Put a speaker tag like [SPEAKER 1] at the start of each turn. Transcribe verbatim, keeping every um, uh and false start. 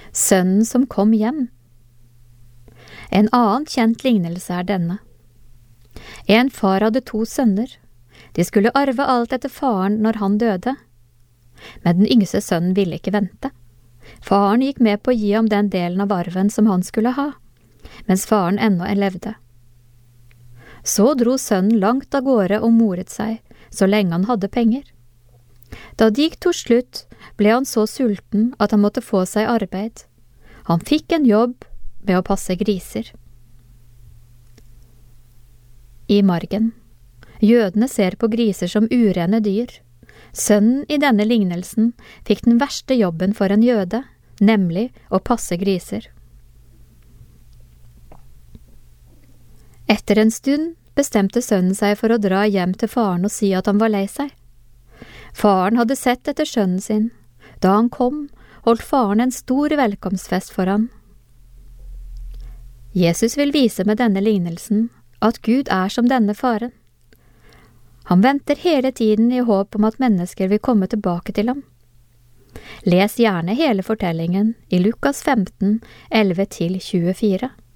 [SPEAKER 1] Sønnen som kom hjem. En annen kjent lignelse er denne. En far hadde to sønner. De skulle arve alt etter faren når han døde. Men den yngste sønnen ville ikke vente. Faren gikk med på å gi ham den delen av arven som han skulle ha, mens faren ennå levde. Så dro sønnen langt av gårde og moret seg, så lenge han hadde penger. Da det gikk til slutt, ble han så sulten at han måtte få seg arbeid. Han fikk en jobb med å passe griser. I margen. Jødene ser på griser som urene dyr. Sønnen i denne lignelsen fikk den verste jobben for en jøde, nemlig å passe griser. Etter en stund bestemte sønnen seg for å dra hjem til faren og si at han var lei seg. Faren hadde sett etter sønnen sin. Da han kom, holdt faren en stor velkomstfest for han. Jesus vil vise med denne lignelsen at Gud er som denne faren. Han venter hele tiden i håp om at mennesker vil komme tilbake til ham. Les gjerne hele fortellingen i Lukas femten, elleve til tjuefire.